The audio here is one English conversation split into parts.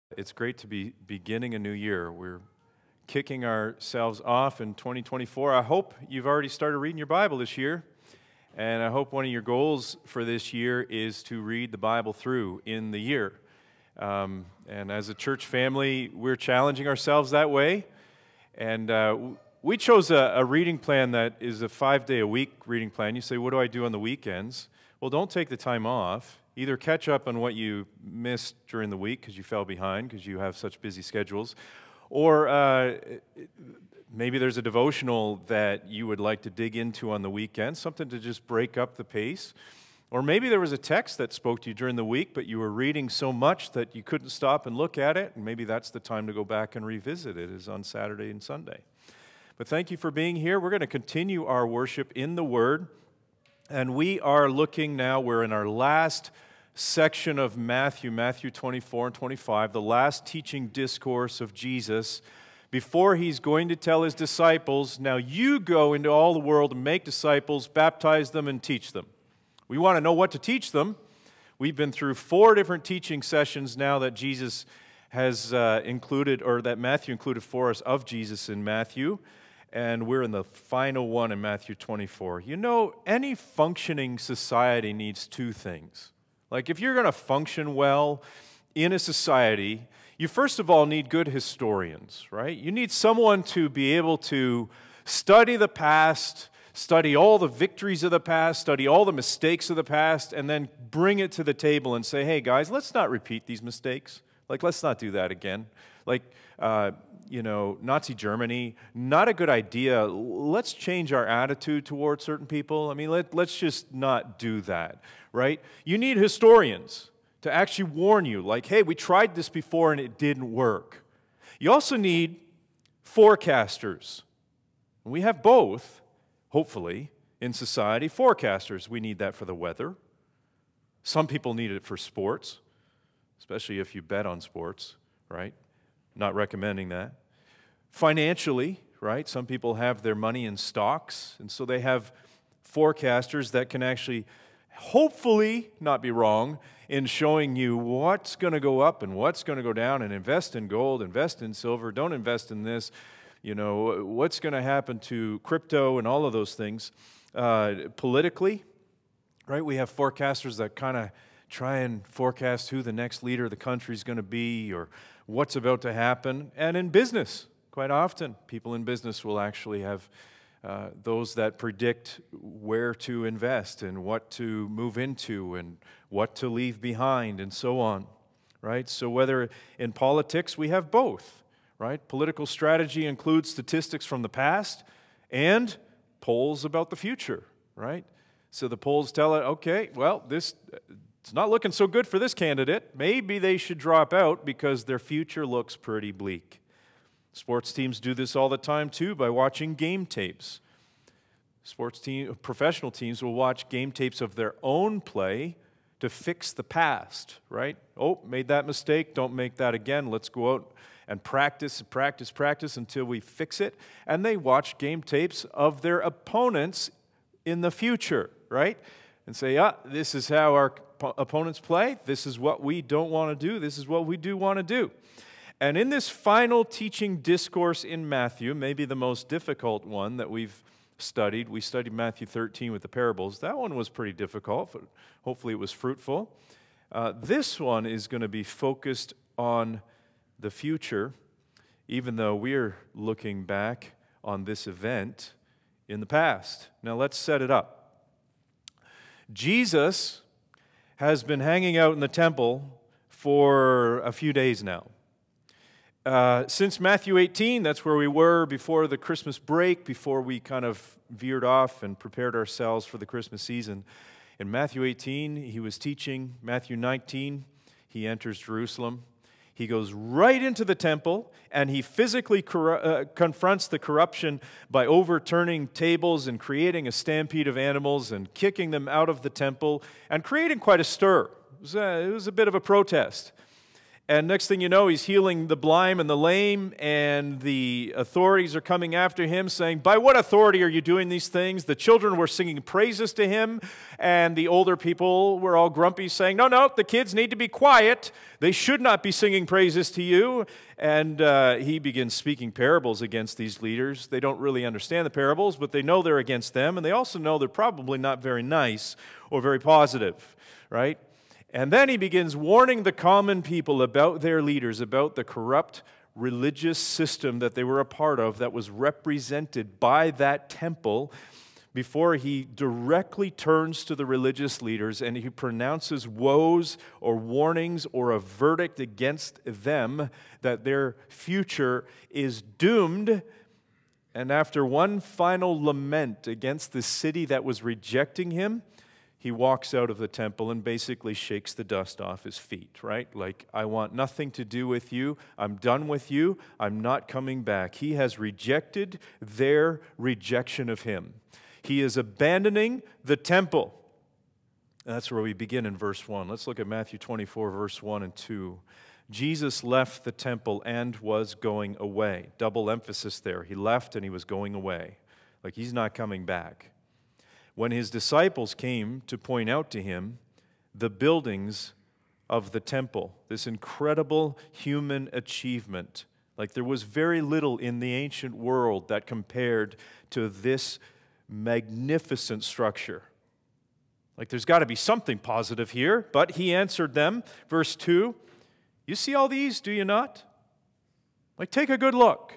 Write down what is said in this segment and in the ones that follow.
It's great to be beginning a new year. We're kicking ourselves off in 2024. I hope you've already started reading your Bible this year, and I hope one of your goals for this year is to read the Bible through in the year. And as a church family, we're challenging ourselves that way, and we chose a reading plan that is a 5-day-a-week reading plan. You say, what do I do on the weekends? Well, don't take the time off. Either catch up on what you missed during the week because you fell behind because you have such busy schedules, or maybe there's a devotional that you would like to dig into on the weekend, something to just break up the pace. Or maybe there was a text that spoke to you during the week, but you were reading so much that you couldn't stop and look at it, and maybe that's the time to go back and revisit it, is on Saturday and Sunday. But thank you for being here. We're going to continue our worship in the Word, and we are looking now, we're in our last section of Matthew 24 and 25, the last teaching discourse of Jesus before he's going to tell his disciples, now you go into all the world and make disciples, baptize them, and teach them. We want to know what to teach them. We've been through 4 different teaching sessions now that Jesus has included, or that Matthew included for us of Jesus in Matthew, and we're in the final one in Matthew 24. You know, any functioning society needs 2 things. Like, if you're going to function well in a society, you first of all need good historians, right? You need someone to be able to study the past, study all the victories of the past, study all the mistakes of the past, and then bring it to the table and say, hey, guys, let's not repeat these mistakes. Like, let's not do that again. Like, Nazi Germany, not a good idea. Let's change our attitude towards certain people. I mean, let's just not do that, right? You need historians to actually warn you, like, hey, we tried this before and it didn't work. You also need forecasters. We have both, hopefully, in society. Forecasters, we need that for the weather. Some people need it for sports, especially if you bet on sports, right? Not recommending that. Financially, right? Some people have their money in stocks, and so they have forecasters that can actually, hopefully, not be wrong in showing you what's going to go up and what's going to go down, and invest in gold, invest in silver, don't invest in this, what's going to happen to crypto and all of those things. Politically, right? We have forecasters that kind of try and forecast who the next leader of the country is going to be or what's about to happen. And in business, quite often, people in business will actually have those that predict where to invest and what to move into and what to leave behind and so on, right? So whether in politics, we have both, right? Political strategy includes statistics from the past and polls about the future, right? So the polls tell it, okay, well, it's not looking so good for this candidate. Maybe they should drop out because their future looks pretty bleak. Sports teams do this all the time too by watching game tapes. Professional teams will watch game tapes of their own play to fix the past, right? Oh, made that mistake, don't make that again. Let's go out and practice until we fix it. And they watch game tapes of their opponents in the future, right? And say, this is how our opponents play. This is what we don't want to do. This is what we do want to do. And in this final teaching discourse in Matthew, maybe the most difficult one that we studied Matthew 13 with the parables. That one was pretty difficult, but hopefully it was fruitful. This one is going to be focused on the future, even though we're looking back on this event in the past. Now let's set it up. Jesus has been hanging out in the temple for a few days now. Since Matthew 18, that's where we were before the Christmas break, before we kind of veered off and prepared ourselves for the Christmas season. In Matthew 18, he was teaching. Matthew 19, he enters Jerusalem. He goes right into the temple, and he physically confronts the corruption by overturning tables and creating a stampede of animals and kicking them out of the temple and creating quite a stir. It was a bit of a protest. And next thing you know, he's healing the blind and the lame, and the authorities are coming after him saying, "By what authority are you doing these things?" The children were singing praises to him, and the older people were all grumpy saying, No, the kids need to be quiet. They should not be singing praises to you. And he begins speaking parables against these leaders. They don't really understand the parables, but they know they're against them, and they also know they're probably not very nice or very positive, right? And then he begins warning the common people about their leaders, about the corrupt religious system that they were a part of that was represented by that temple, before he directly turns to the religious leaders and he pronounces woes or warnings or a verdict against them that their future is doomed. And after one final lament against the city that was rejecting him, he walks out of the temple and basically shakes the dust off his feet, right? Like, I want nothing to do with you. I'm done with you. I'm not coming back. He has rejected their rejection of him. He is abandoning the temple. That's where we begin in verse 1. Let's look at Matthew 24, verse 1 and 2. Jesus left the temple and was going away. Double emphasis there. He left and he was going away. Like, he's not coming back. When his disciples came to point out to him the buildings of the temple, this incredible human achievement, like there was very little in the ancient world that compared to this magnificent structure. Like, there's got to be something positive here. But he answered them, verse 2, "You see all these, do you not? Like, take a good look.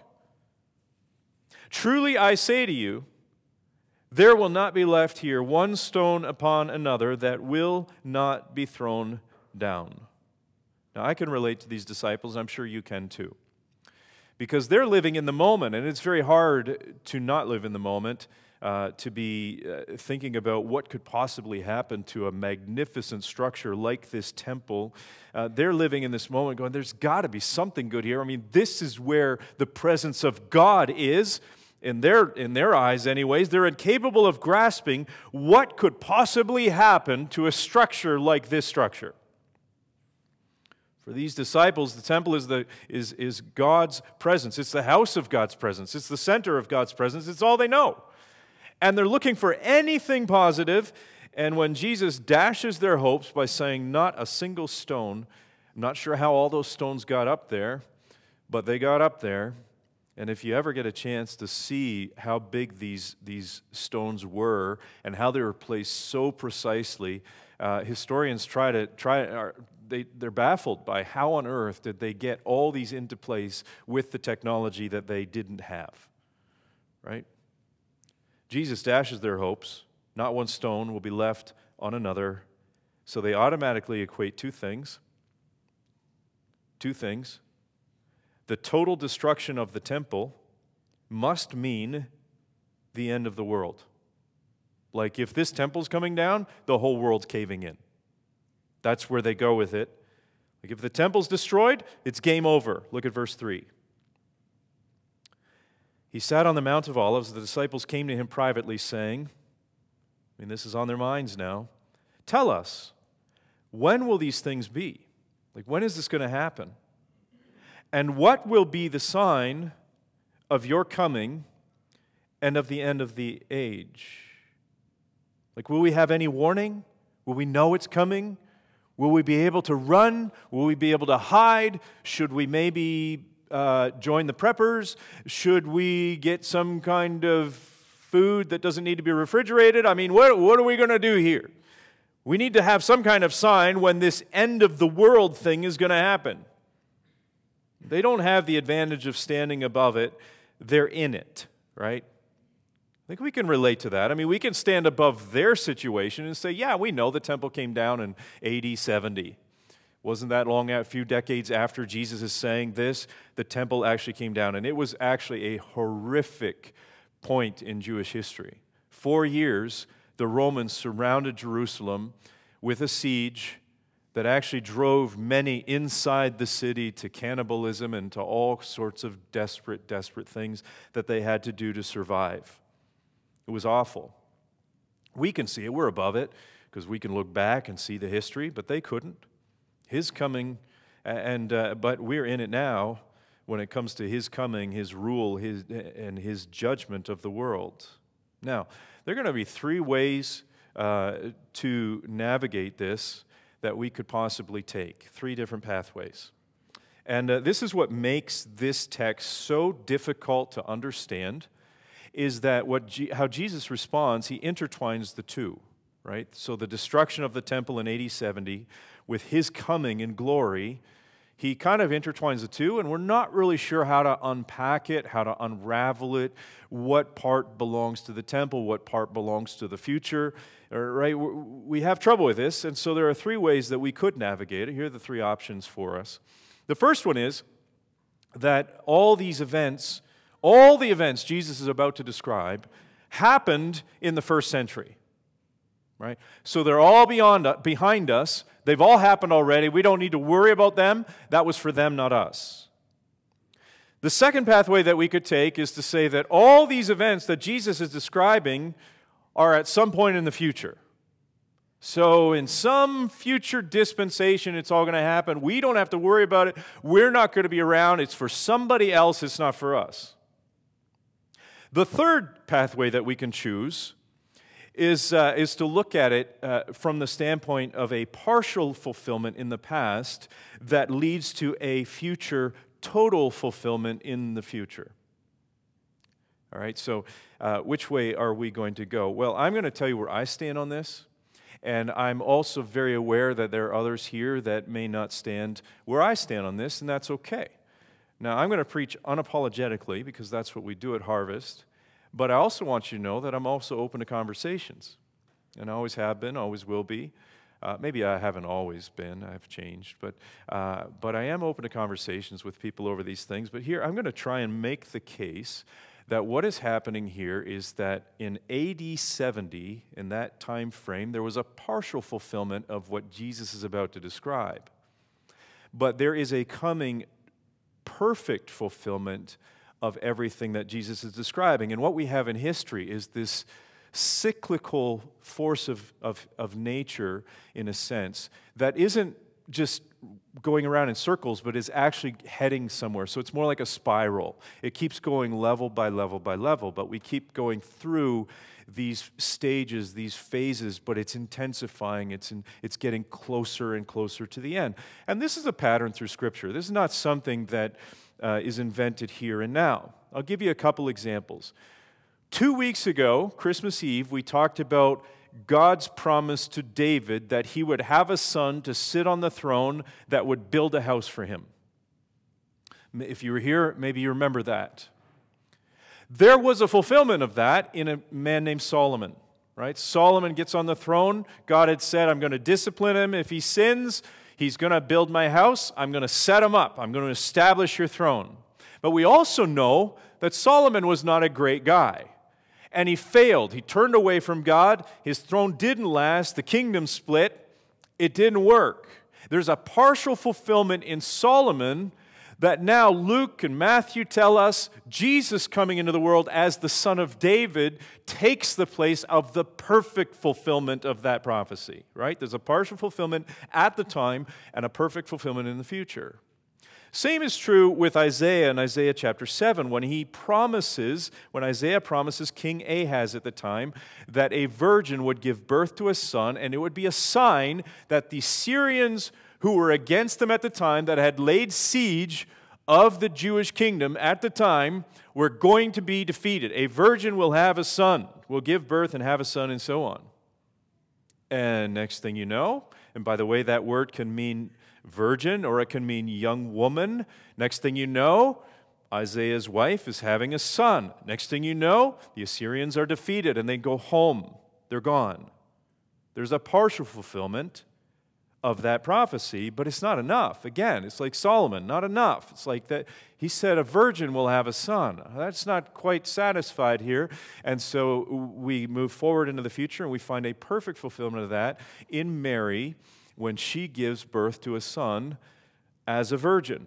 Truly I say to you, there will not be left here one stone upon another that will not be thrown down." Now, I can relate to these disciples. I'm sure you can too. Because they're living in the moment, and it's very hard to not live in the moment, to be thinking about what could possibly happen to a magnificent structure like this temple. They're living in this moment going, there's got to be something good here. I mean, this is where the presence of God is. In their eyes anyways, they're incapable of grasping what could possibly happen to a structure like this structure. For these disciples, the temple is God's presence. It's the house of God's presence. It's the center of God's presence. It's all they know. And they're looking for anything positive. And when Jesus dashes their hopes by saying not a single stone, I'm not sure how all those stones got up there, but they got up there. And if you ever get a chance to see how big these stones were and how they were placed so precisely, historians they're baffled by how on earth did they get all these into place with the technology that they didn't have, right? Jesus dashes their hopes. Not one stone will be left on another. So they automatically equate two things. Two things. The total destruction of the temple must mean the end of the world. Like, if this temple's coming down, the whole world's caving in. That's where they go with it. Like, if the temple's destroyed, it's game over. Look at verse 3. He sat on the Mount of Olives. The disciples came to him privately, saying, I mean, this is on their minds now, "Tell us, when will these things be?" Like, when is this going to happen? "And what will be the sign of your coming and of the end of the age?" Like, will we have any warning? Will we know it's coming? Will we be able to run? Will we be able to hide? Should we maybe join the preppers? Should we get some kind of food that doesn't need to be refrigerated? I mean, what are we going to do here? We need to have some kind of sign when this end of the world thing is going to happen. They don't have the advantage of standing above it. They're in it, right? I think we can relate to that. I mean, we can stand above their situation and say, yeah, we know the temple came down in AD 70. Wasn't that long, a few decades after Jesus is saying this, the temple actually came down. And it was actually a horrific point in Jewish history. 4 years, the Romans surrounded Jerusalem with a siege that actually drove many inside the city to cannibalism and to all sorts of desperate things that they had to do to survive. It was awful. We can see it. We're above it because we can look back and see the history, but they couldn't. His coming But we're in it now when it comes to his coming, his rule, and his judgment of the world. Now, there are going to be three ways to navigate this that we could possibly take, three different pathways. And this is what makes this text so difficult to understand, is that how Jesus responds, he intertwines the two, right? So the destruction of the temple in AD 70 with his coming in glory, he kind of intertwines the two, and we're not really sure how to unpack it, how to unravel it, what part belongs to the temple, what part belongs to the future, right? We have trouble with this, and so there are three ways that we could navigate it. Here are the three options for us. The first one is that all the events Jesus is about to describe happened in the first century. Right? So they're all behind us. They've all happened already. We don't need to worry about them. That was for them, not us. The second pathway that we could take is to say that all these events that Jesus is describing are at some point in the future. So in some future dispensation, it's all going to happen. We don't have to worry about it. We're not going to be around. It's for somebody else. It's not for us. The third pathway that we can choose is to look at it from the standpoint of a partial fulfillment in the past that leads to a future total fulfillment in the future. All right, so which way are we going to go? Well, I'm going to tell you where I stand on this, and I'm also very aware that there are others here that may not stand where I stand on this, and that's okay. Now, I'm going to preach unapologetically because that's what we do at Harvest. But I also want you to know that I'm also open to conversations. And I always have been, always will be. Maybe I haven't always been, I've changed. But I am open to conversations with people over these things. But here, I'm going to try and make the case that what is happening here is that in AD 70, in that time frame, there was a partial fulfillment of what Jesus is about to describe. But there is a coming perfect fulfillment of everything that Jesus is describing. And what we have in history is this cyclical force of nature, in a sense, that isn't just going around in circles, but is actually heading somewhere. So it's more like a spiral. It keeps going level by level by level, but we keep going through these stages, these phases, but it's intensifying, it's getting closer and closer to the end. And this is a pattern through Scripture. This is not something that is invented here and now. I'll give you a couple examples. 2 weeks ago, Christmas Eve, we talked about God's promise to David that he would have a son to sit on the throne that would build a house for him. If you were here, maybe you remember that. There was a fulfillment of that in a man named Solomon, right? Solomon gets on the throne. God had said, I'm going to discipline him if he sins. He's going to build my house. I'm going to set him up. I'm going to establish your throne. But we also know that Solomon was not a great guy. And he failed. He turned away from God. His throne didn't last. The kingdom split. It didn't work. There's a partial fulfillment in Solomon that now Luke and Matthew tell us Jesus coming into the world as the Son of David takes the place of the perfect fulfillment of that prophecy, right? There's a partial fulfillment at the time and a perfect fulfillment in the future. Same is true with Isaiah in Isaiah chapter 7 when Isaiah promises King Ahaz at the time that a virgin would give birth to a son, and it would be a sign that the Syrians who were against them at the time, that had laid siege of the Jewish kingdom at the time, were going to be defeated. A virgin will have a son, will give birth and have a son, and so on. And next thing you know, and by the way, that word can mean virgin or it can mean young woman. Next thing you know, Isaiah's wife is having a son. Next thing you know, the Assyrians are defeated and they go home. They're gone. There's a partial fulfillment of that prophecy, but it's not enough. Again, it's like Solomon, not enough. It's like that he said a virgin will have a son. That's not quite satisfied here. And so we move forward into the future and we find a perfect fulfillment of that in Mary when she gives birth to a son as a virgin.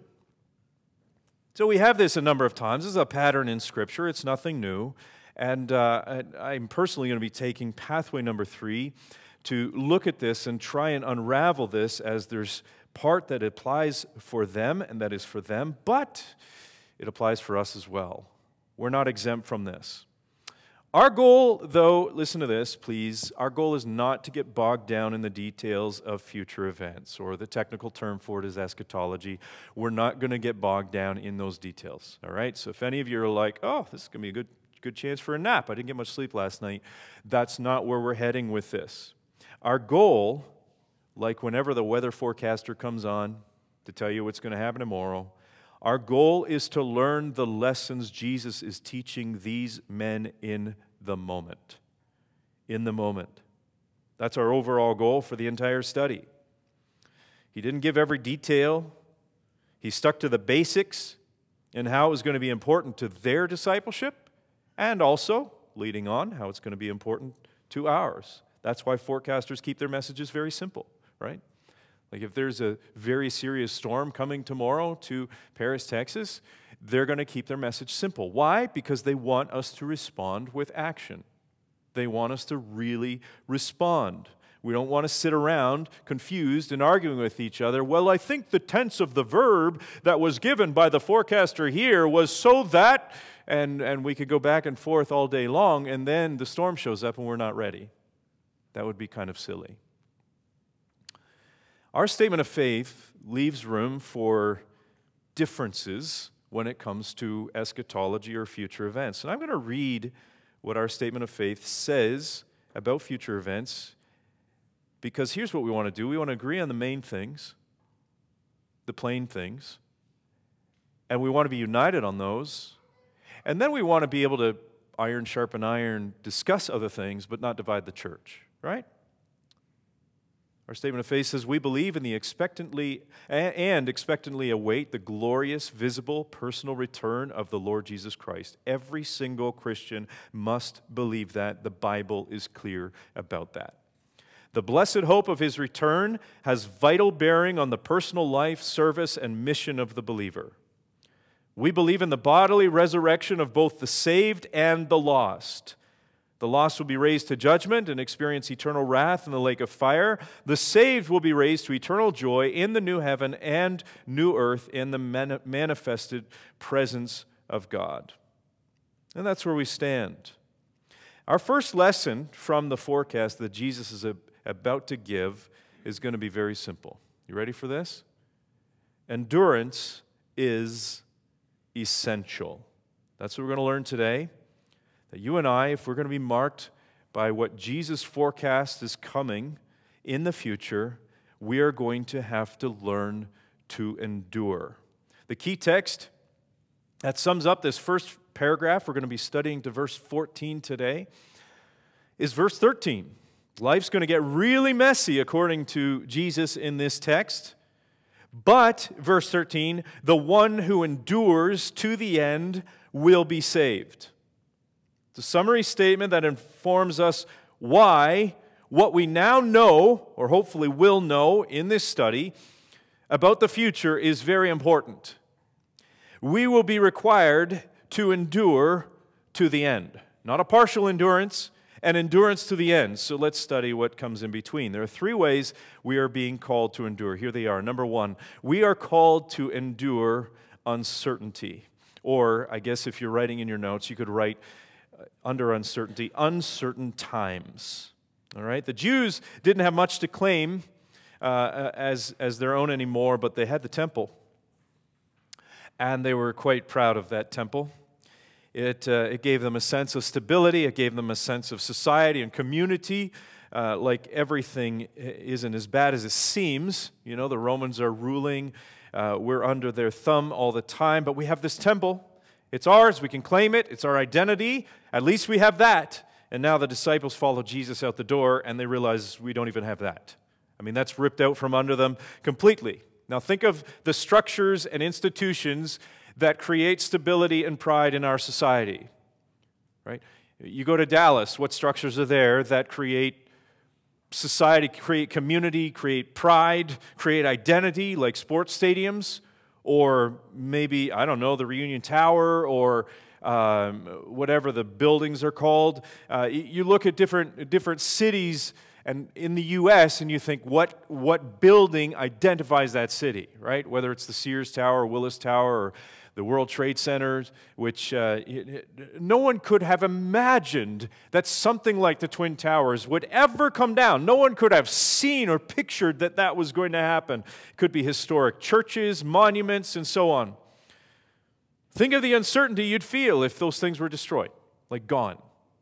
So we have this a number of times. This is a pattern in Scripture. It's nothing new. And I'm personally going to be taking pathway number 3 to look at this and try and unravel this as there's part that applies for them and that is for them, but it applies for us as well. We're not exempt from this. Our goal, though, listen to this, please. Our goal is not to get bogged down in the details of future events, or the technical term for it is eschatology. We're not going to get bogged down in those details, all right? So if any of you are like, oh, this is going to be a good chance for a nap. I didn't get much sleep last night. That's not where we're heading with this. Our goal, like whenever the weather forecaster comes on to tell you what's going to happen tomorrow, our goal is to learn the lessons Jesus is teaching these men in the moment. In the moment. That's our overall goal for the entire study. He didn't give every detail. He stuck to the basics and how it was going to be important to their discipleship, and also, leading on, how it's going to be important to ours. That's why forecasters keep their messages very simple, right? Like if there's a very serious storm coming tomorrow to Paris, Texas, they're going to keep their message simple. Why? Because they want us to respond with action. They want us to really respond. We don't want to sit around confused and arguing with each other. Well, I think the tense of the verb that was given by the forecaster here was so that, and we could go back and forth all day long, and then the storm shows up and we're not ready. That would be kind of silly. Our statement of faith leaves room for differences when it comes to eschatology or future events. And I'm going to read what our statement of faith says about future events, because here's what we want to do. We want to agree on the main things, the plain things, and we want to be united on those. And then we want to be able to iron sharpen iron, discuss other things, but not divide the church, right? Our statement of faith says we believe in the expectantly await the glorious, visible, personal return of the Lord Jesus Christ. Every single Christian must believe that. The Bible is clear about that. The blessed hope of his return has vital bearing on the personal life, service, and mission of the believer. We believe in the bodily resurrection of both the saved and the lost. The lost will be raised to judgment and experience eternal wrath in the lake of fire. The saved will be raised to eternal joy in the new heaven and new earth in the manifested presence of God. And that's where we stand. Our first lesson from the forecast that Jesus is about to give is going to be very simple. You ready for this? Endurance is essential. That's what we're going to learn today. That you and I, if we're going to be marked by what Jesus forecasts is coming in the future, we are going to have to learn to endure. The key text that sums up this first paragraph, we're going to be studying to verse 14 today, is verse 13. Life's going to get really messy according to Jesus in this text. But, verse 13, the one who endures to the end will be saved. It's a summary statement that informs us why what we now know, or hopefully will know in this study, about the future is very important. We will be required to endure to the end. Not a partial endurance, an endurance to the end. So let's study what comes in between. There are three ways we are being called to endure. Here they are. Number one, we are called to endure uncertainty. Or, I guess if you're writing in your notes, you could write under uncertainty, uncertain times. All right? The Jews didn't have much to claim as their own anymore, but they had the temple. And they were quite proud of that temple. It gave them a sense of stability. It gave them a sense of society and community. Like everything isn't as bad as it seems. You know, the Romans are ruling. We're under their thumb all the time. But we have this temple. It's ours. We can claim it. It's our identity. At least we have that. And now the disciples follow Jesus out the door, and they realize we don't even have that. I mean, that's ripped out from under them completely. Now think of the structures and institutions that create stability and pride in our society, right? You go to Dallas, what structures are there that create society, create community, create pride, create identity, like sports stadiums, or maybe, I don't know, the Reunion Tower, or whatever the buildings are called. You look at different cities and in the U.S., and you think, what building identifies that city, right? Whether it's the Sears Tower, or Willis Tower, or the World Trade Center, which no one could have imagined that something like the Twin Towers would ever come down. No one could have seen or pictured that that was going to happen. It could be historic churches, monuments, and so on. Think of the uncertainty you'd feel if those things were destroyed, like gone.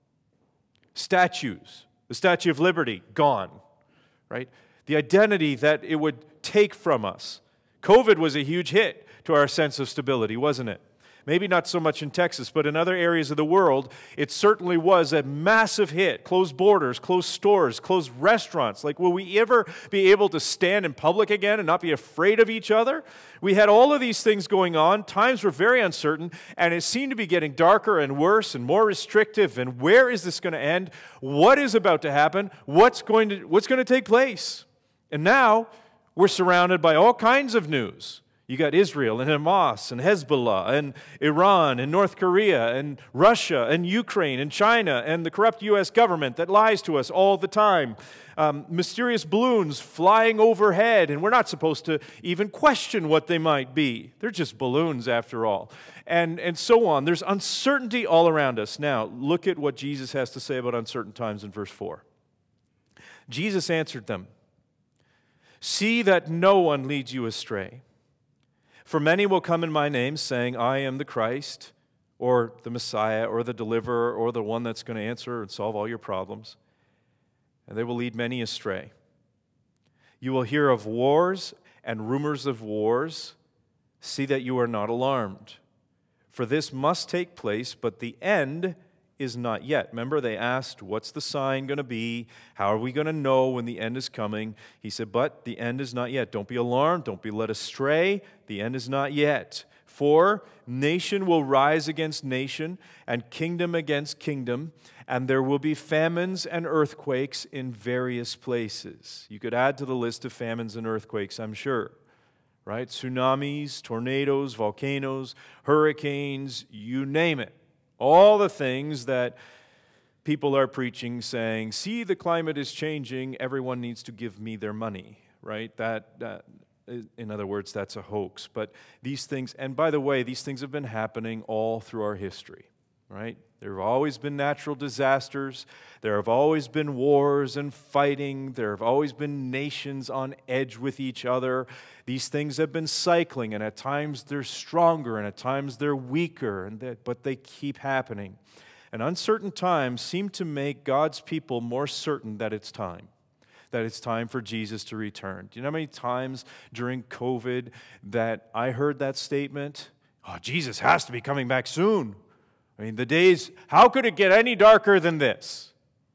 Statues. The Statue of Liberty, gone, right? The identity that it would take from us. COVID was a huge hit to our sense of stability, wasn't it? Maybe not so much in Texas, but in other areas of the world, it certainly was a massive hit. Closed borders, closed stores, closed restaurants. Like, will we ever be able to stand in public again and not be afraid of each other? We had all of these things going on. Times were very uncertain, and it seemed to be getting darker and worse and more restrictive. And where is this going to end? What is about to happen? What's going to take place? And now we're surrounded by all kinds of news. You got Israel and Hamas and Hezbollah and Iran and North Korea and Russia and Ukraine and China and the corrupt U.S. government that lies to us all the time. Mysterious balloons flying overhead, and we're not supposed to even question what they might be. They're just balloons after all. And so on. There's uncertainty all around us. Now, look at what Jesus has to say about uncertain times in verse 4. Jesus answered them, "See that no one leads you astray. For many will come in my name, saying, 'I am the Christ,' or the Messiah, or the deliverer, or the one that's going to answer and solve all your problems. And they will lead many astray. You will hear of wars and rumors of wars. See that you are not alarmed. For this must take place, but the end is not yet." Remember, they asked, what's the sign going to be? How are we going to know when the end is coming? He said, but the end is not yet. Don't be alarmed. Don't be led astray. The end is not yet. For nation will rise against nation, and kingdom against kingdom, and there will be famines and earthquakes in various places. You could add to the list of famines and earthquakes, I'm sure. Right? Tsunamis, tornadoes, volcanoes, hurricanes, you name it. All the things that people are preaching, saying, see, the climate is changing, everyone needs to give me their money, right? That in other words, that's a hoax. But these things, and by the way, these things have been happening all through our history, right? There have always been natural disasters. There have always been wars and fighting. There have always been nations on edge with each other. These things have been cycling, and at times they're stronger, and at times they're weaker, but they keep happening. And uncertain times seem to make God's people more certain that it's time for Jesus to return. Do you know how many times during COVID that I heard that statement? Oh, Jesus has to be coming back soon. I mean, the days, how could it get any darker than this?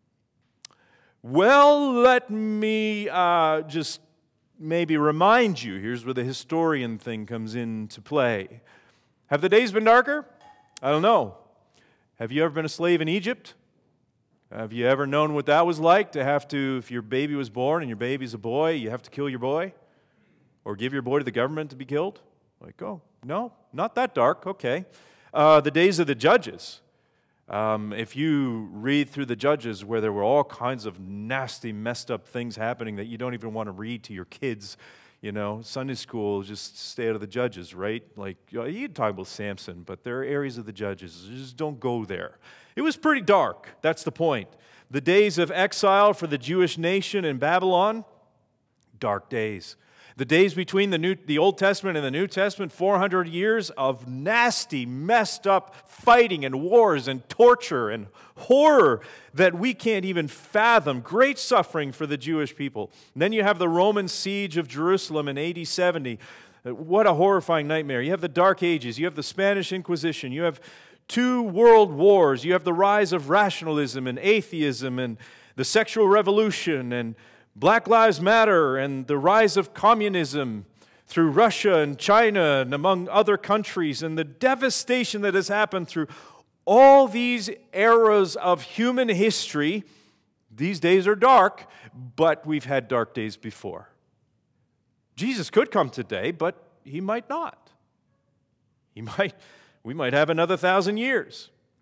Well, let me just maybe remind you. Here's where the historian thing comes into play. Have the days been darker? I don't know. Have you ever been a slave in Egypt? Have you ever known what that was like to have to, if your baby was born and your baby's a boy, you have to kill your boy? Or give your boy to the government to be killed? Like, oh, no, not that dark, okay. The days of the judges. If you read through the Judges where there were all kinds of nasty, messed up things happening that you don't even want to read to your kids, you know, Sunday school, just stay out of the Judges, right? Like, you can talk about Samson, but there are areas of the Judges, just don't go there. It was pretty dark, that's the point. The days of exile for the Jewish nation in Babylon, dark days. The days between the Old Testament and the New Testament, 400 years of nasty, messed up fighting and wars and torture and horror that we can't even fathom. Great suffering for the Jewish people. And then you have the Roman siege of Jerusalem in AD 70. What a horrifying nightmare. You have the Dark Ages. You have the Spanish Inquisition. You have 2 world wars. You have the rise of rationalism and atheism and the sexual revolution and Black Lives Matter and the rise of communism through Russia and China and among other countries, and the devastation that has happened through all these eras of human history. These days are dark, but we've had dark days before. Jesus could come today, but he might not. We might have another 1,000 years.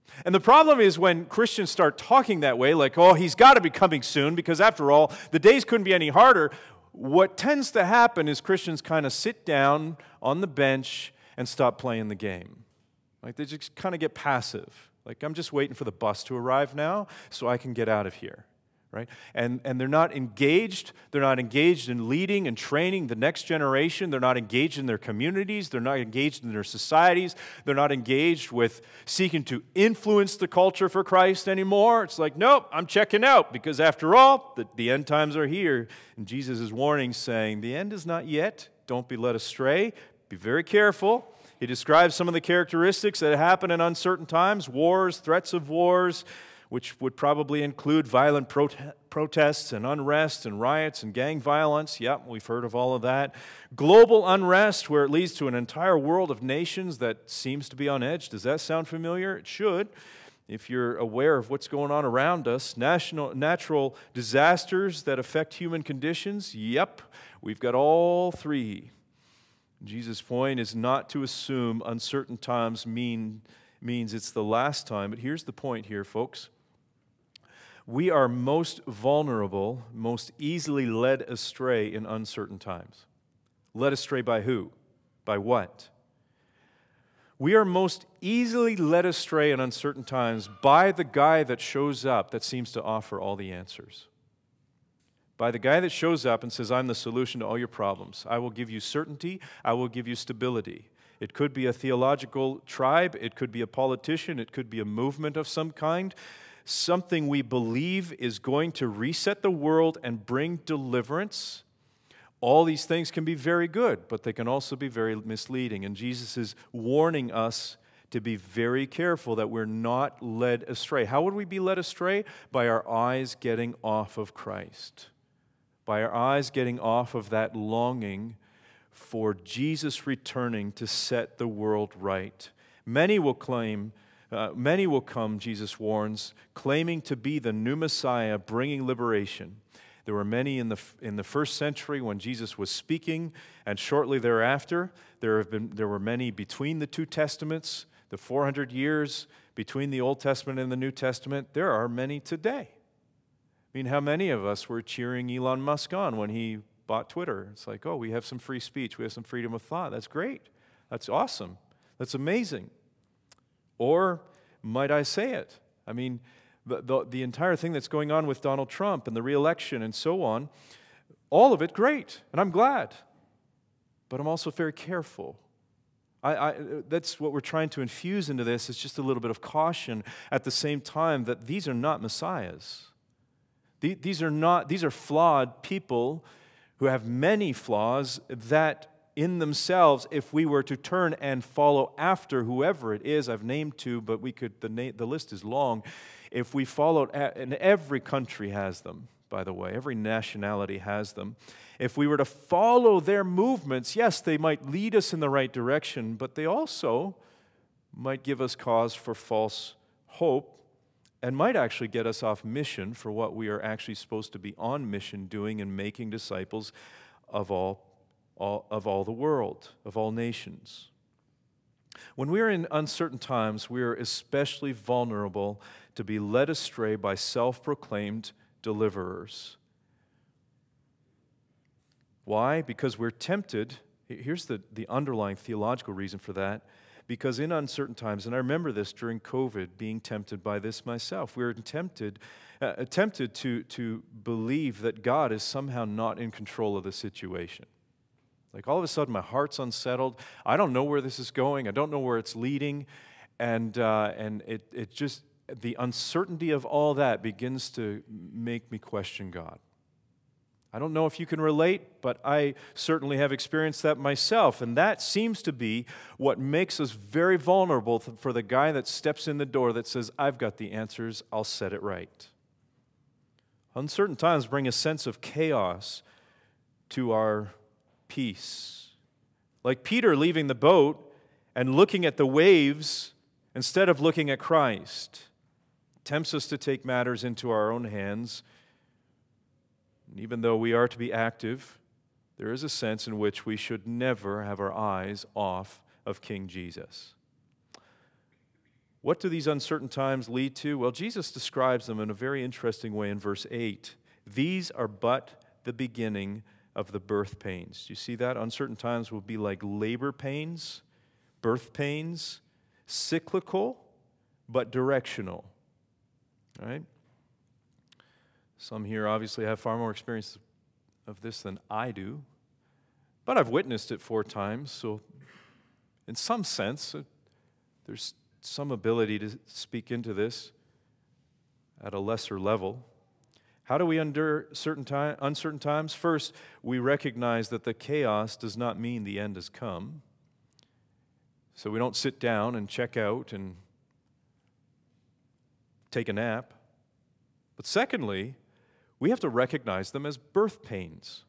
And the problem is when Christians start talking that way, like, oh, he's got to be coming soon, because after all, the days couldn't be any harder. What tends to happen is Christians kind of sit down on the bench and stop playing the game. Like, they just kind of get passive. Like, I'm just waiting for the bus to arrive now so I can get out of here. Right? And they're not engaged. They're not engaged in leading and training the next generation. They're not engaged in their communities. They're not engaged in their societies. They're not engaged with seeking to influence the culture for Christ anymore. It's like, nope, I'm checking out, because after all, the end times are here. And Jesus is warning, saying, the end is not yet. Don't be led astray. Be very careful. He describes some of the characteristics that happen in uncertain times: wars, threats of wars, which would probably include violent protests and unrest and riots and gang violence. Yep, we've heard of all of that. Global unrest, where it leads to an entire world of nations that seems to be on edge. Does that sound familiar? It should, if you're aware of what's going on around us. Natural disasters that affect human conditions. Yep, we've got all three. Jesus' point is not to assume uncertain times means it's the last time. But here's the point here, folks. We are most vulnerable, most easily led astray in uncertain times. Led astray by who? By what? We are most easily led astray in uncertain times by the guy that shows up that seems to offer all the answers. By the guy that shows up and says, I'm the solution to all your problems. I will give you certainty. I will give you stability. It could be a theological tribe. It could be a politician. It could be a movement of some kind. Something we believe is going to reset the world and bring deliverance. All these things can be very good, but they can also be very misleading. And Jesus is warning us to be very careful that we're not led astray. How would we be led astray? By our eyes getting off of Christ. By our eyes getting off of that longing for Jesus returning to set the world right. Many will come, Jesus warns, claiming to be the new Messiah, bringing liberation. There were many in the first century when Jesus was speaking, and shortly thereafter, there were many between the two testaments, the 400 years between the Old Testament and the New Testament. There are many today. I mean, how many of us were cheering Elon Musk on when he bought Twitter? It's like, oh, we have some free speech, we have some freedom of thought. That's great. That's awesome. That's amazing. Or might I say it? I mean, the entire thing that's going on with Donald Trump and the re-election and so on, all of it great, and I'm glad. But I'm also very careful. That's what we're trying to infuse into this, is just a little bit of caution at the same time that these are not messiahs. These are flawed people who have many flaws that in themselves, if we were to turn and follow after whoever it is, I've named two, but the list is long. If we followed, and every country has them, by the way, every nationality has them. If we were to follow their movements, yes, they might lead us in the right direction, but they also might give us cause for false hope and might actually get us off mission for what we are actually supposed to be on mission doing, and making disciples of all the world, of all nations. When we are in uncertain times, we are especially vulnerable to be led astray by self-proclaimed deliverers. Why? Because we're tempted. Here's the underlying theological reason for that. Because in uncertain times, and I remember this during COVID, being tempted by this myself, we were tempted to believe that God is somehow not in control of the situation. Like, all of a sudden, my heart's unsettled. I don't know where this is going. I don't know where it's leading. And it just, the uncertainty of all that begins to make me question God. I don't know if you can relate, but I certainly have experienced that myself. And that seems to be what makes us very vulnerable for the guy that steps in the door that says, I've got the answers, I'll set it right. Uncertain times bring a sense of chaos to our peace. Like Peter leaving the boat and looking at the waves instead of looking at Christ, tempts us to take matters into our own hands. And even though we are to be active, there is a sense in which we should never have our eyes off of King Jesus. What do these uncertain times lead to? Well, Jesus describes them in a very interesting way in verse 8. These are but the beginning of the birth pains. Do you see that? Uncertain times will be like labor pains, birth pains, cyclical, but directional. Right? Some here obviously have far more experience of this than I do, but I've witnessed it 4 times, so in some sense, there's some ability to speak into this at a lesser level. How do we endure uncertain times? First, we recognize that the chaos does not mean the end has come. So we don't sit down and check out and take a nap. But secondly, we have to recognize them as birth pains.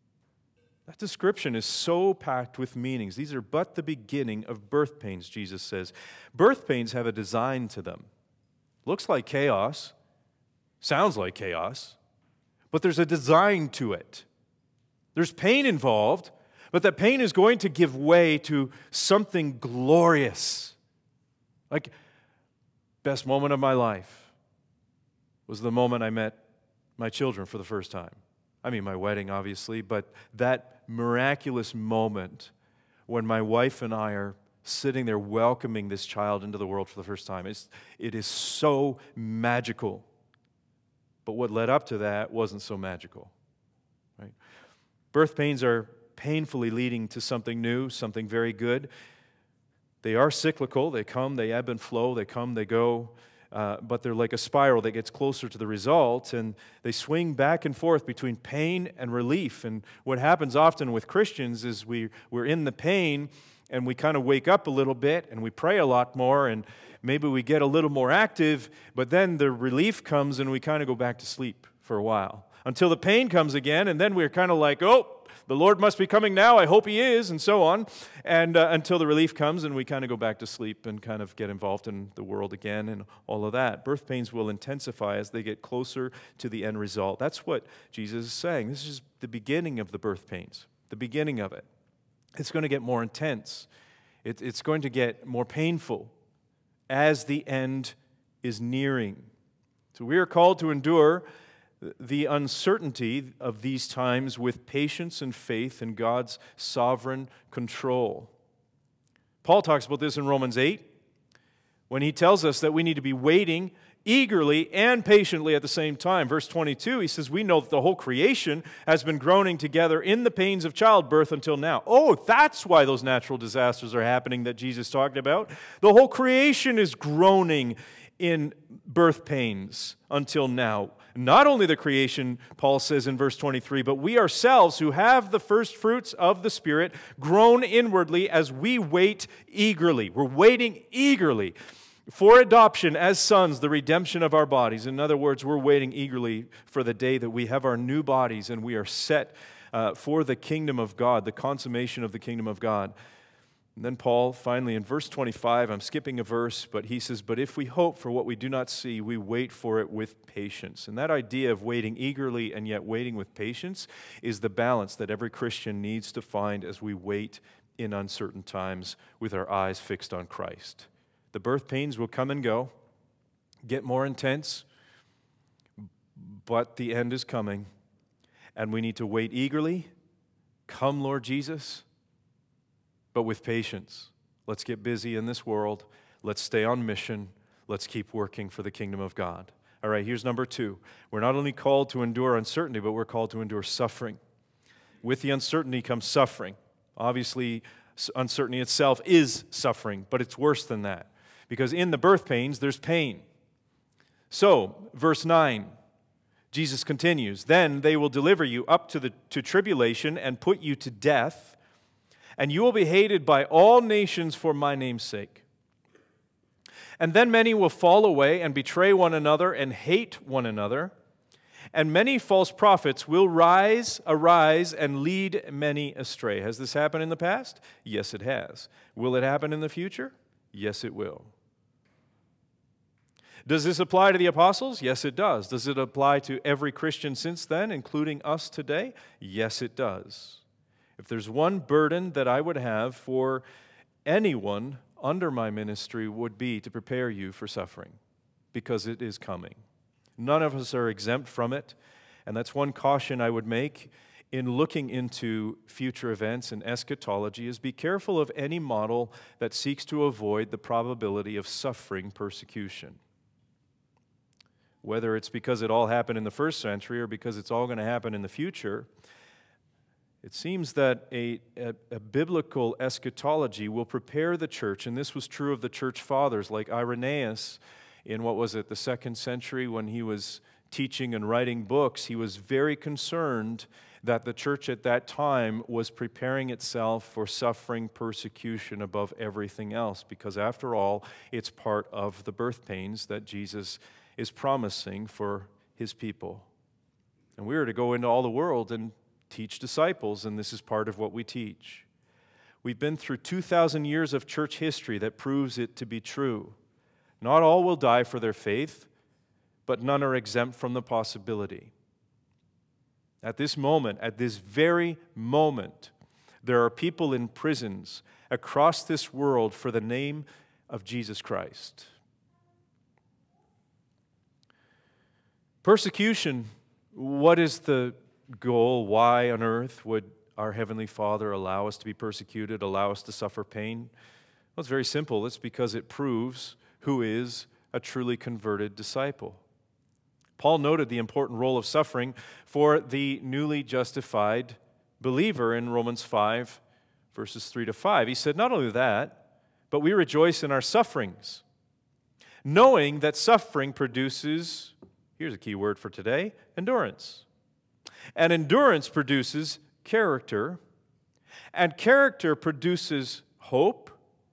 That description is so packed with meanings. These are but the beginning of birth pains, Jesus says. Birth pains have a design to them. Looks like chaos, sounds like chaos, but there's a design to it. There's pain involved, but that pain is going to give way to something glorious. Like, best moment of my life was the moment I met my children for the first time. I mean, my wedding, obviously, but that miraculous moment when my wife and I are sitting there welcoming this child into the world for the first time. It is so magical. But what led up to that wasn't so magical. Right? Birth pains are painfully leading to something new, something very good. They are cyclical. They come, they ebb and flow. They come, they go. But they're like a spiral that gets closer to the result, and they swing back and forth between pain and relief. And what happens often with Christians is we're in the pain, and we kind of wake up a little bit, and we pray a lot more, and maybe we get a little more active, but then the relief comes, and we kind of go back to sleep for a while, until the pain comes again, and then we're kind of like, oh, the Lord must be coming now, I hope He is, and so on, and until the relief comes and we kind of go back to sleep and kind of get involved in the world again and all of that. Birth pains will intensify as they get closer to the end result. That's what Jesus is saying. This is the beginning of the birth pains, the beginning of it. It's going to get more intense. It's going to get more painful as the end is nearing. So we are called to endure the uncertainty of these times with patience and faith in God's sovereign control. Paul talks about this in Romans 8 when he tells us that we need to be waiting eagerly and patiently at the same time. Verse 22, he says, we know that the whole creation has been groaning together in the pains of childbirth until now. Oh, that's why those natural disasters are happening that Jesus talked about. The whole creation is groaning in birth pains until now. Not only the creation, Paul says in verse 23, but we ourselves who have the first fruits of the Spirit groan inwardly as we wait eagerly. We're waiting eagerly for adoption as sons, the redemption of our bodies. In other words, we're waiting eagerly for the day that we have our new bodies and we are set for the kingdom of God, the consummation of the kingdom of God. And then Paul, finally, in verse 25, I'm skipping a verse, but he says, but if we hope for what we do not see, we wait for it with patience. And that idea of waiting eagerly and yet waiting with patience is the balance that every Christian needs to find as we wait in uncertain times with our eyes fixed on Christ. The birth pains will come and go, get more intense, but the end is coming, and we need to wait eagerly. Come, Lord Jesus. But with patience. Let's get busy in this world. Let's stay on mission. Let's keep working for the kingdom of God. All right, here's number 2. We're not only called to endure uncertainty, but we're called to endure suffering. With the uncertainty comes suffering. Obviously, uncertainty itself is suffering, but it's worse than that. Because in the birth pains, there's pain. So, verse 9, Jesus continues, then they will deliver you up to tribulation and put you to death, and you will be hated by all nations for my name's sake. And then many will fall away and betray one another and hate one another. And many false prophets will arise and lead many astray. Has this happened in the past? Yes, it has. Will it happen in the future? Yes, it will. Does this apply to the apostles? Yes, it does. Does it apply to every Christian since then, including us today? Yes, it does. If there's one burden that I would have for anyone under my ministry would be to prepare you for suffering, because it is coming. None of us are exempt from it, and that's one caution I would make in looking into future events and eschatology, is be careful of any model that seeks to avoid the probability of suffering persecution. Whether it's because it all happened in the first century or because it's all going to happen in the future, it seems that a biblical eschatology will prepare the church, and this was true of the church fathers like Irenaeus in, the 2nd century when he was teaching and writing books. He was very concerned that the church at that time was preparing itself for suffering persecution above everything else, because after all, it's part of the birth pains that Jesus is promising for his people. And we are to go into all the world and teach disciples, and this is part of what we teach. We've been through 2,000 years of church history that proves it to be true. Not all will die for their faith, but none are exempt from the possibility. At this moment, at this very moment, there are people in prisons across this world for the name of Jesus Christ. Persecution, what is the goal? Why on earth would our Heavenly Father allow us to be persecuted, allow us to suffer pain? Well, it's very simple. It's because it proves who is a truly converted disciple. Paul noted the important role of suffering for the newly justified believer in Romans 5, verses 3 to 5. He said, not only that, but we rejoice in our sufferings, knowing that suffering produces, here's a key word for today, endurance. And endurance produces character, and character produces hope.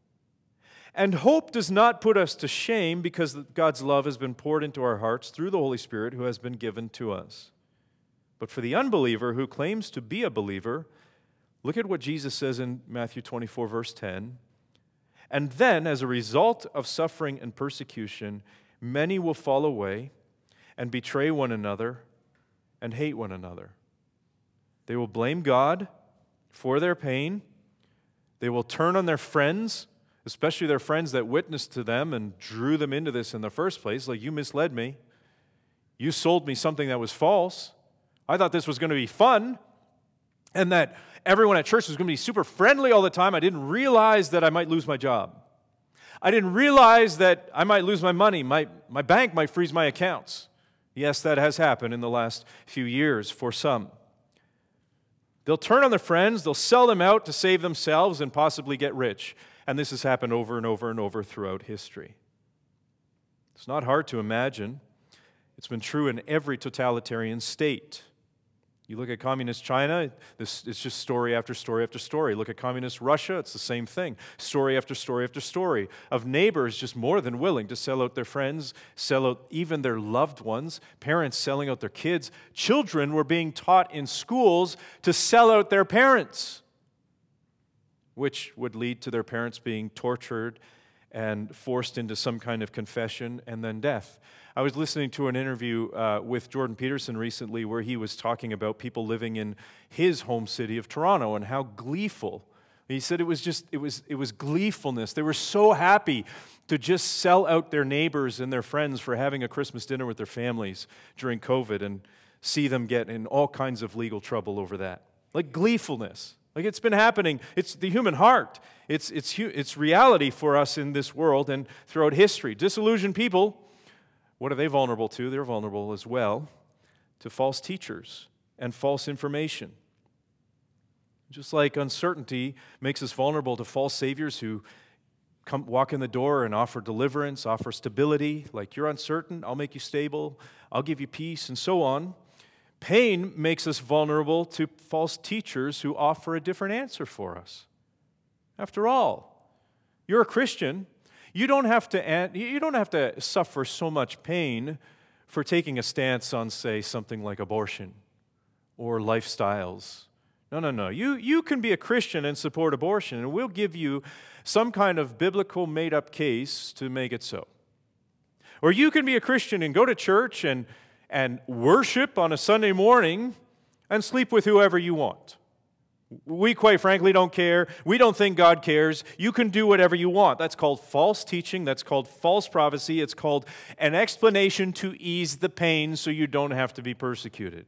And hope does not put us to shame, because God's love has been poured into our hearts through the Holy Spirit who has been given to us. But for the unbeliever who claims to be a believer, look at what Jesus says in Matthew 24, verse 10. And then, as a result of suffering and persecution, many will fall away and betray one another and hate one another. They will blame God for their pain. They will turn on their friends, especially their friends that witnessed to them and drew them into this in the first place, like, you misled me. You sold me something that was false. I thought this was going to be fun, and that everyone at church was going to be super friendly all the time. I didn't realize that I might lose my job. I didn't realize that I might lose my money. My bank might freeze my accounts. Yes, that has happened in the last few years for some. They'll turn on their friends, they'll sell them out to save themselves and possibly get rich. And this has happened over and over and over throughout history. It's not hard to imagine. It's been true in every totalitarian state. You look at communist China, it's just story after story after story. Look at communist Russia, it's the same thing. Story after story after story of neighbors just more than willing to sell out their friends, sell out even their loved ones, parents selling out their kids. Children were being taught in schools to sell out their parents, which would lead to their parents being tortured and forced into some kind of confession and then death. I was listening to an interview with Jordan Peterson recently where he was talking about people living in his home city of Toronto and how gleeful. He said it was gleefulness. They were so happy to just sell out their neighbors and their friends for having a Christmas dinner with their families during COVID and see them get in all kinds of legal trouble over that. Like gleefulness. Like it's been happening. It's the human heart. It's reality for us in this world and throughout history. Disillusioned people, what are they vulnerable to? They're vulnerable as well to false teachers and false information. Just like uncertainty makes us vulnerable to false saviors who walk in the door and offer deliverance, offer stability, like you're uncertain, I'll make you stable, I'll give you peace, and so on. Pain makes us vulnerable to false teachers who offer a different answer for us. After all, you're a Christian. You don't have to suffer so much pain for taking a stance on, say, something like abortion or lifestyles. No. You can be a Christian and support abortion, and we'll give you some kind of biblical made-up case to make it so. Or you can be a Christian and go to church and worship on a Sunday morning and sleep with whoever you want. We quite frankly don't care. We don't think God cares. You can do whatever you want. That's called false teaching. That's called false prophecy. It's called an explanation to ease the pain so you don't have to be persecuted.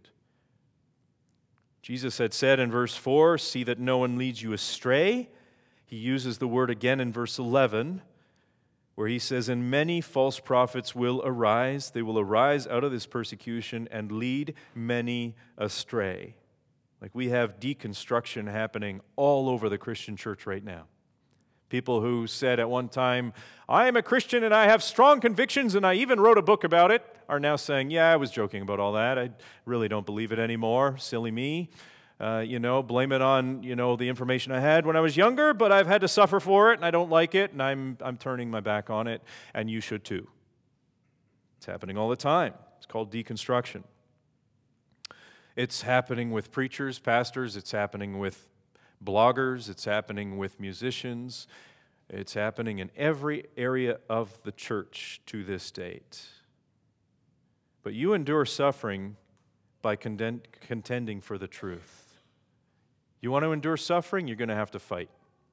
Jesus had said in verse 4, see that no one leads you astray. He uses the word again in verse 11, where he says, and many false prophets will arise. They will arise out of this persecution and lead many astray. Like we have deconstruction happening all over the Christian church right now. People who said at one time, I am a Christian and I have strong convictions and I even wrote a book about it, are now saying, yeah, I was joking about all that. I really don't believe it anymore. Silly me. Blame it on, the information I had when I was younger, but I've had to suffer for it and I don't like it and I'm turning my back on it, and you should too. It's happening all the time. It's called deconstruction. It's happening with preachers, pastors. It's happening with bloggers. It's happening with musicians. It's happening in every area of the church to this date. But you endure suffering by contending for the truth. You want to endure suffering, you're going to have to fight.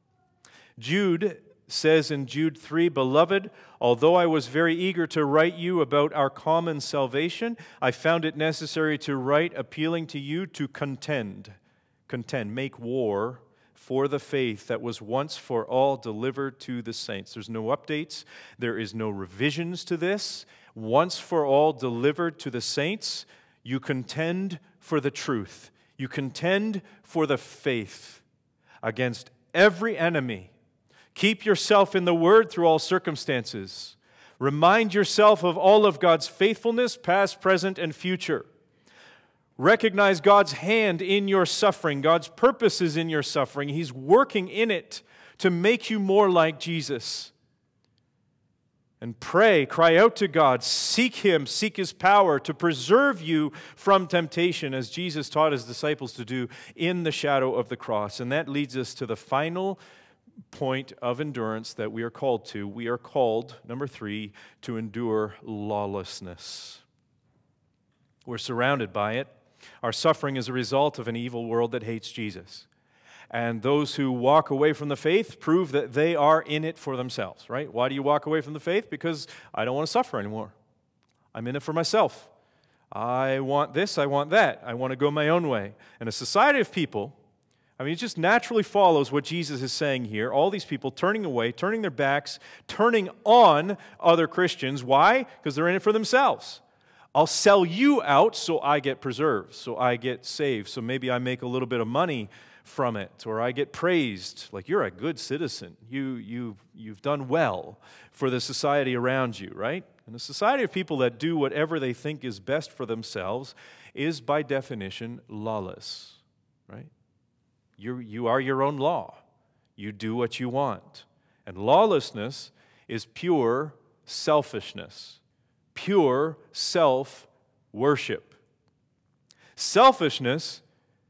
Jude says in Jude 3, Beloved, although I was very eager to write you about our common salvation, I found it necessary to write appealing to you to contend, make war for the faith that was once for all delivered to the saints. There's no updates. There is no revisions to this. Once for all delivered to the saints, you contend for the truth. You contend for the faith against every enemy. Keep yourself in the Word through all circumstances. Remind yourself of all of God's faithfulness, past, present, and future. Recognize God's hand in your suffering. God's purposes in your suffering. He's working in it to make you more like Jesus. And pray, cry out to God, seek Him, seek His power to preserve you from temptation, as Jesus taught His disciples to do in the shadow of the cross. And that leads us to the final point of endurance that we are called to. We are called, number 3, to endure lawlessness. We're surrounded by it. Our suffering is a result of an evil world that hates Jesus. And those who walk away from the faith prove that they are in it for themselves, right? Why do you walk away from the faith? Because I don't want to suffer anymore. I'm in it for myself. I want this, I want that. I want to go my own way. And a society of people, it just naturally follows what Jesus is saying here. All these people turning away, turning their backs, turning on other Christians. Why? Because they're in it for themselves. I'll sell you out so I get preserved, so I get saved, so maybe I make a little bit of money from it, or I get praised, like you're a good citizen. You've done well for the society around you, right? And a society of people that do whatever they think is best for themselves is by definition lawless, right? You are your own law. You do what you want. And lawlessness is pure selfishness, pure self-worship. Selfishness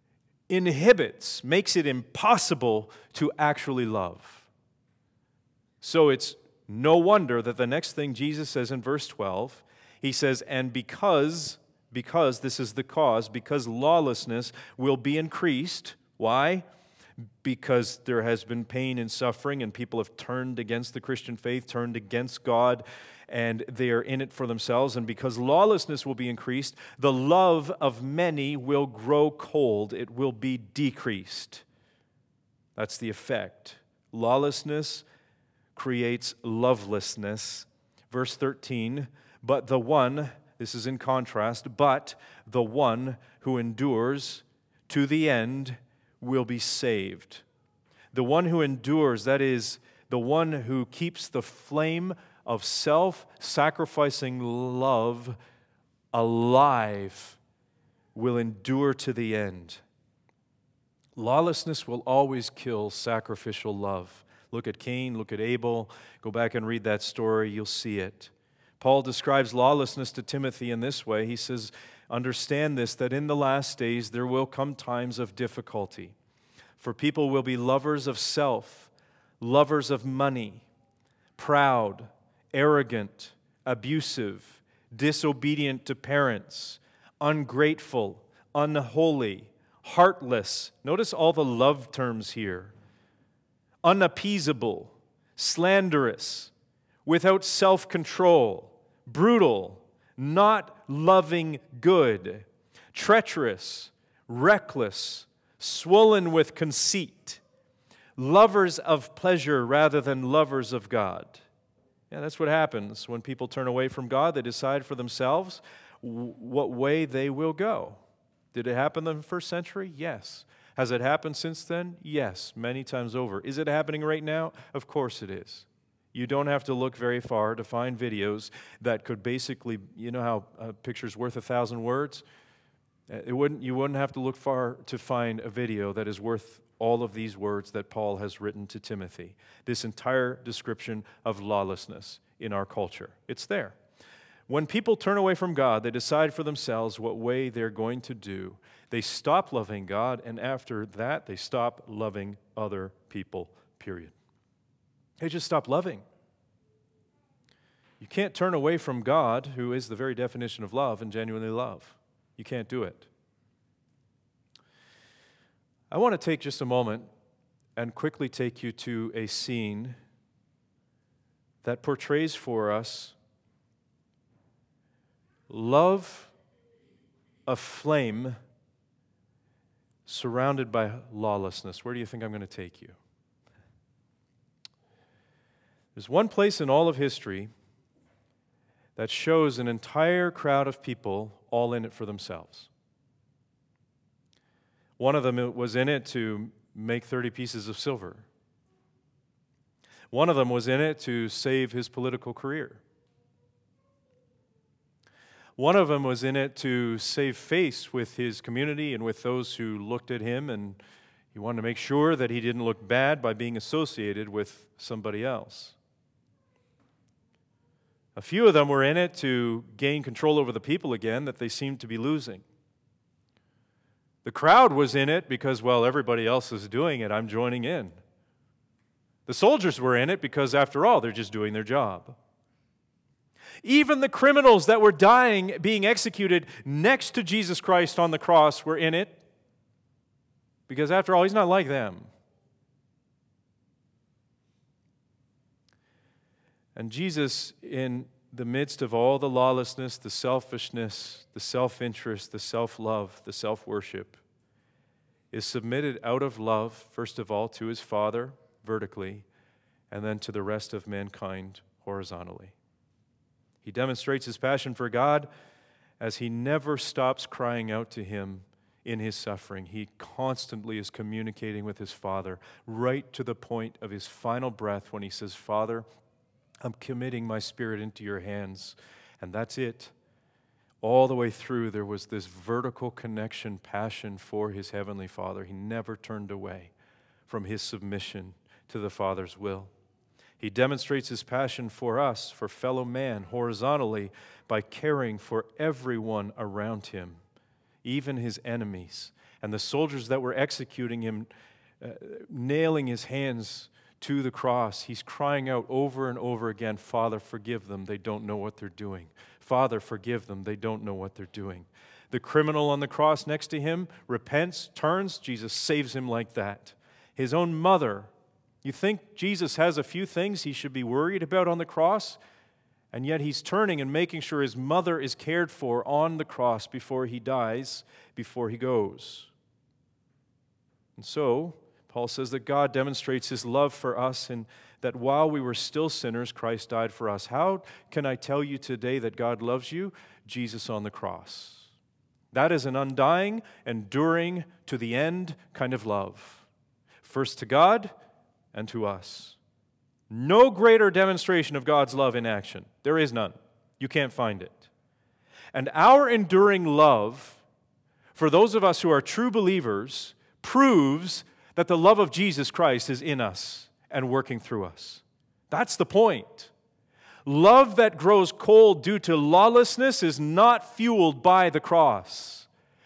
makes it impossible to actually love. So it's no wonder that the next thing Jesus says in verse 12, he says, and because this is the cause, because lawlessness will be increased. Why? Because there has been pain and suffering, and people have turned against the Christian faith, turned against God, and they are in it for themselves. And because lawlessness will be increased, the love of many will grow cold. It will be decreased. That's the effect. Lawlessness creates lovelessness. Verse 13, but the one, this is in contrast, but the one who endures to the end will be saved. The one who endures, that is, the one who keeps the flame of self-sacrificing love alive, will endure to the end. Lawlessness will always kill sacrificial love. Look at Cain, look at Abel, go back and read that story, you'll see it. Paul describes lawlessness to Timothy in this way. He says, understand this, that in the last days there will come times of difficulty. For people will be lovers of self, lovers of money, proud, arrogant, abusive, disobedient to parents, ungrateful, unholy, heartless. Notice all the love terms here. Unappeasable, slanderous, without self-control, brutal, not loving good, treacherous, reckless, swollen with conceit, lovers of pleasure rather than lovers of God. Yeah, that's what happens when people turn away from God. They decide for themselves what way they will go. Did it happen in the first century? Yes. Has it happened since then? Yes, many times over. Is it happening right now? Of course it is. You don't have to look very far to find videos that could basically, you know how a picture's worth 1,000 words? You wouldn't have to look far to find a video that is worth all of these words that Paul has written to Timothy. This entire description of lawlessness in our culture. It's there. When people turn away from God, they decide for themselves what way they're going to do. They stop loving God, and after that, they stop loving other people, period. They just stop loving. You can't turn away from God, who is the very definition of love, and genuinely love. You can't do it. I want to take just a moment and quickly take you to a scene that portrays for us love aflame surrounded by lawlessness. Where do you think I'm going to take you? There's one place in all of history that shows an entire crowd of people all in it for themselves. One of them was in it to make 30 pieces of silver. One of them was in it to save his political career. One of them was in it to save face with his community and with those who looked at him, and he wanted to make sure that he didn't look bad by being associated with somebody else. A few of them were in it to gain control over the people again that they seemed to be losing. The crowd was in it because, well, everybody else is doing it, I'm joining in. The soldiers were in it because, after all, they're just doing their job. Even the criminals that were dying, being executed next to Jesus Christ on the cross were in it because, after all, he's not like them. And Jesus, in the midst of all the lawlessness, the selfishness, the self-interest, the self-love, the self-worship, is submitted out of love, first of all, to his Father vertically, and then to the rest of mankind horizontally. He demonstrates his passion for God as he never stops crying out to him in his suffering. He constantly is communicating with his Father, right to the point of his final breath when he says, Father, I'm committing my spirit into your hands. And that's it. All the way through, there was this vertical connection, passion for his heavenly Father. He never turned away from his submission to the Father's will. He demonstrates his passion for us, for fellow man, horizontally, by caring for everyone around him, even his enemies. And the soldiers that were executing him, nailing his hands to the cross, he's crying out over and over again, Father, forgive them, they don't know what they're doing. Father, forgive them, they don't know what they're doing. The criminal on the cross next to him repents, turns, Jesus saves him like that. His own mother, you think Jesus has a few things he should be worried about on the cross? And yet he's turning and making sure his mother is cared for on the cross before he dies, before he goes. And so, Paul says that God demonstrates his love for us and that while we were still sinners, Christ died for us. How can I tell you today that God loves you? Jesus on the cross. That is an undying, enduring, to the end kind of love. First to God and to us. No greater demonstration of God's love in action. There is none. You can't find it. And our enduring love, for those of us who are true believers, proves that the love of Jesus Christ is in us and working through us. That's the point. Love that grows cold due to lawlessness is not fueled by the cross.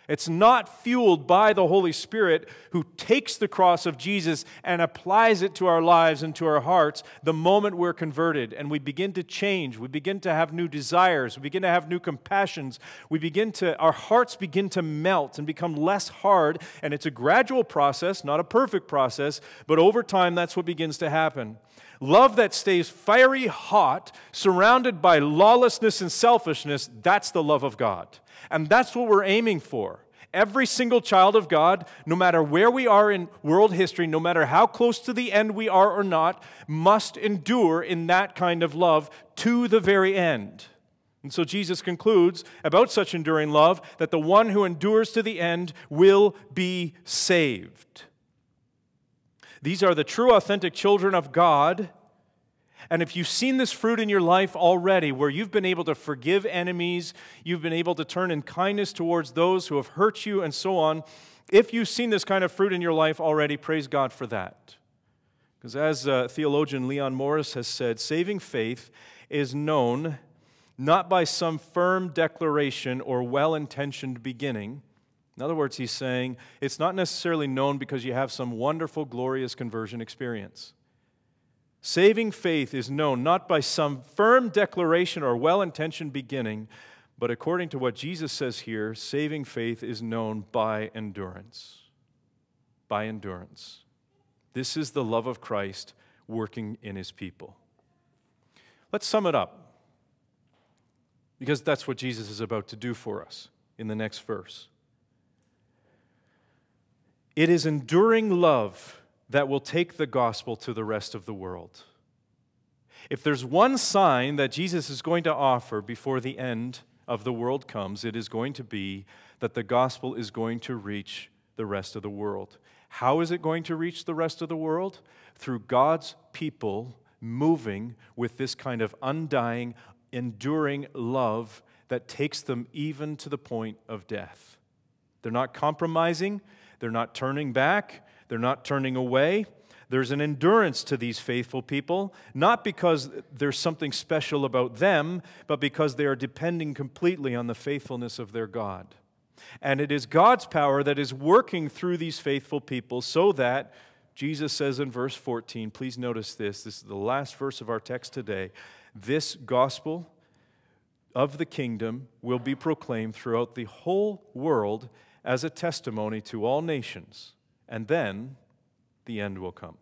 It's not fueled by the Holy Spirit who takes the cross of Jesus and applies it to our lives and to our hearts the moment we're converted and we begin to change. We begin to have new desires. We begin to have new compassions. Our hearts begin to melt and become less hard. And it's a gradual process, not a perfect process, but over time that's what begins to happen. Love that stays fiery hot, surrounded by lawlessness and selfishness, that's the love of God. And that's what we're aiming for. Every single child of God, no matter where we are in world history, no matter how close to the end we are or not, must endure in that kind of love to the very end. And so Jesus concludes about such enduring love that the one who endures to the end will be saved. These are the true, authentic children of God. And if you've seen this fruit in your life already, where you've been able to forgive enemies, you've been able to turn in kindness towards those who have hurt you, and so on, if you've seen this kind of fruit in your life already, praise God for that. Because as theologian Leon Morris has said, saving faith is known not by some firm declaration or well-intentioned beginning. In other words, he's saying it's not necessarily known because you have some wonderful, glorious conversion experience. Saving faith is known not by some firm declaration or well-intentioned beginning, but according to what Jesus says here, saving faith is known by endurance. By endurance. This is the love of Christ working in His people. Let's sum it up, because that's what Jesus is about to do for us in the next verse. It is enduring love that will take the gospel to the rest of the world. If there's one sign that Jesus is going to offer before the end of the world comes, it is going to be that the gospel is going to reach the rest of the world. How is it going to reach the rest of the world? Through God's people moving with this kind of undying, enduring love that takes them even to the point of death. They're not compromising. They're not turning back. They're not turning away. There's an endurance to these faithful people, not because there's something special about them, but because they are depending completely on the faithfulness of their God. And it is God's power that is working through these faithful people so that, Jesus says in verse 14, please notice this is the last verse of our text today, this gospel of the kingdom will be proclaimed throughout the whole world as a testimony to all nations. And then the end will come.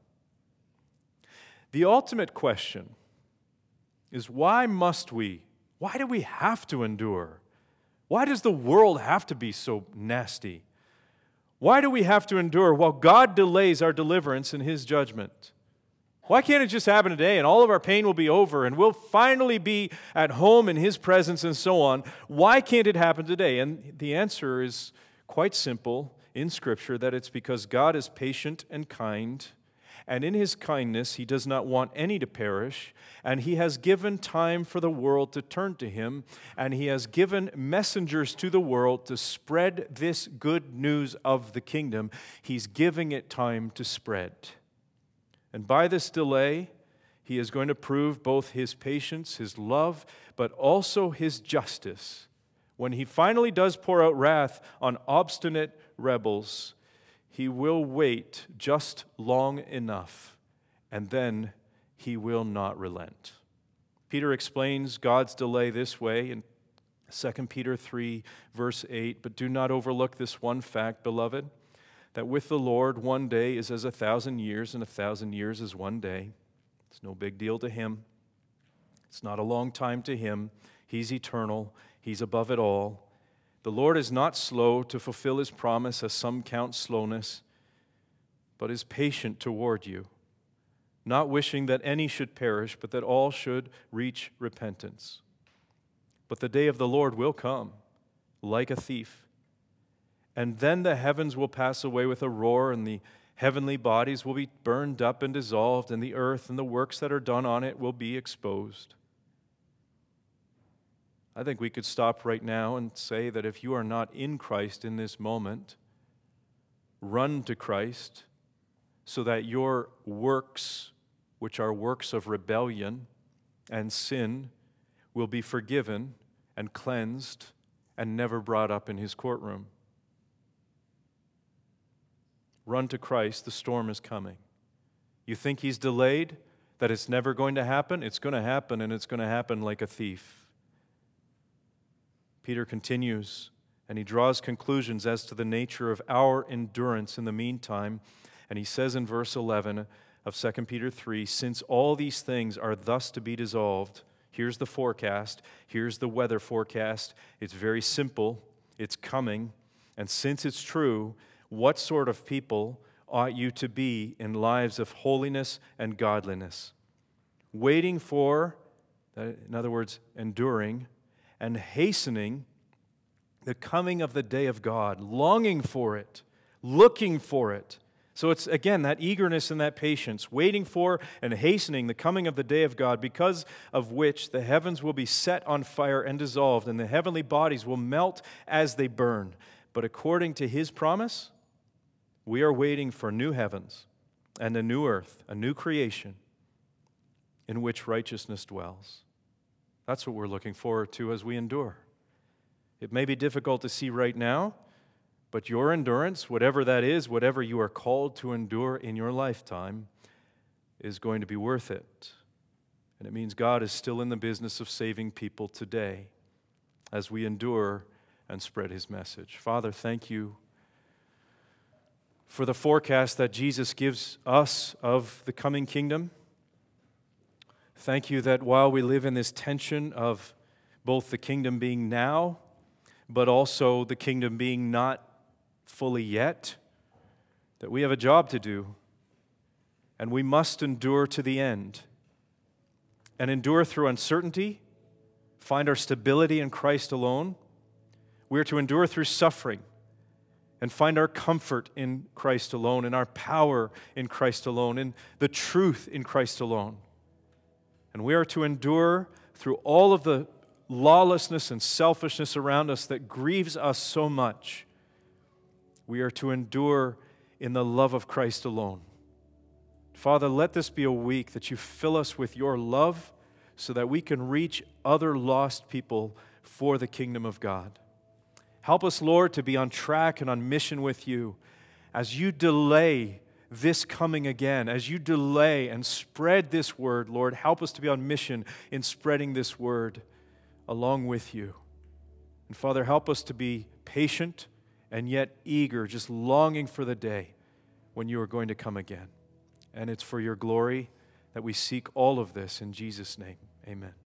The ultimate question is, why must we? Why do we have to endure? Why does the world have to be so nasty? Why do we have to endure while God delays our deliverance in His judgment? Why can't it just happen today and all of our pain will be over and we'll finally be at home in His presence and so on? Why can't it happen today? And the answer is quite simple in Scripture, that it's because God is patient and kind, and in His kindness He does not want any to perish, and He has given time for the world to turn to Him, and He has given messengers to the world to spread this good news of the kingdom. He's giving it time to spread. And by this delay, He is going to prove both His patience, His love, but also His justice. When He finally does pour out wrath on obstinate rebels, He will wait just long enough, and then He will not relent. Peter explains God's delay this way in 2 Peter 3, verse 8, but do not overlook this one fact, beloved, that with the Lord 1 day is as 1,000 years, and 1,000 years is 1 day. It's no big deal to Him. It's not a long time to Him. He's eternal. He's above it all. The Lord is not slow to fulfill His promise, as some count slowness, but is patient toward you, not wishing that any should perish, but that all should reach repentance. But the day of the Lord will come like a thief, and then the heavens will pass away with a roar, and the heavenly bodies will be burned up and dissolved, and the earth and the works that are done on it will be exposed. I think we could stop right now and say that if you are not in Christ in this moment, run to Christ so that your works, which are works of rebellion and sin, will be forgiven and cleansed and never brought up in His courtroom. Run to Christ. The storm is coming. You think He's delayed, that it's never going to happen? It's going to happen, and it's going to happen like a thief. Peter continues, and he draws conclusions as to the nature of our endurance in the meantime. And he says in verse 11 of 2 Peter 3, since all these things are thus to be dissolved, here's the forecast, here's the weather forecast. It's very simple, it's coming. And since it's true, what sort of people ought you to be in lives of holiness and godliness? Waiting for, in other words, enduring, and hastening the coming of the day of God, longing for it, looking for it. So it's, again, that eagerness and that patience, waiting for and hastening the coming of the day of God, because of which the heavens will be set on fire and dissolved, and the heavenly bodies will melt as they burn. But according to His promise, we are waiting for new heavens and a new earth, a new creation in which righteousness dwells. That's what we're looking forward to as we endure. It may be difficult to see right now, but your endurance, whatever that is, whatever you are called to endure in your lifetime, is going to be worth it. And it means God is still in the business of saving people today as we endure and spread His message. Father, thank you for the forecast that Jesus gives us of the coming kingdom. Thank you that while we live in this tension of both the kingdom being now, but also the kingdom being not fully yet, that we have a job to do, and we must endure to the end, and endure through uncertainty, find our stability in Christ alone. We are to endure through suffering, and find our comfort in Christ alone, and our power in Christ alone, and the truth in Christ alone. And we are to endure through all of the lawlessness and selfishness around us that grieves us so much. We are to endure in the love of Christ alone. Father, let this be a week that you fill us with your love so that we can reach other lost people for the kingdom of God. Help us, Lord, to be on track and on mission with you as you delay this coming again, as you delay and spread this word. Lord, help us to be on mission in spreading this word along with you. And Father, help us to be patient and yet eager, just longing for the day when you are going to come again. And it's for your glory that we seek all of this in Jesus' name. Amen.